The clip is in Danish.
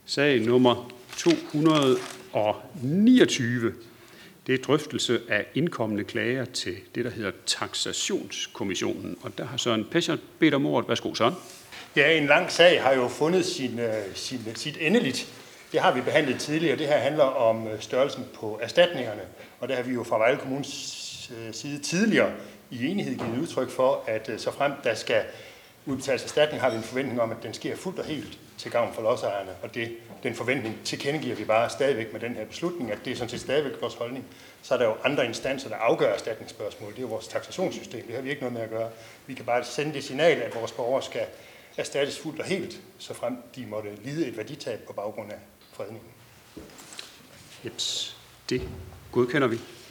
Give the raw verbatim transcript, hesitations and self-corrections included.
Sag nummer to hundrede og niogtyve. Det er drøftelse af indkommende klager til det, der hedder Taksationskommissionen. Og der har Søren Pescher bedt om ordet. Værsgo, Søren. Ja, en lang sag har jo fundet sin, sin, sit endeligt. Det har vi behandlet tidligere. Det her handler om størrelsen på erstatningerne. Og der har vi jo fra Vejle Kommunes side tidligere i enighed givet udtryk for, at så frem der skal udbetales erstatning, har vi en forventning om, at den sker fuldt og helt til gavn for lodsejerne. Og det, den forventning tilkendegiver vi bare stadigvæk med den her beslutning, at det er sådan set stadigvæk vores holdning. Så er der jo andre instanser, der afgør erstatningsspørgsmål. Det er jo vores taksationssystem. Det har vi ikke noget med at gøre. Vi kan bare sende det signal, at vores borgere skal erstattes fuldt og helt, så frem de måtte lide et værditab på baggrund af fredningen. Jeps, det godkender vi.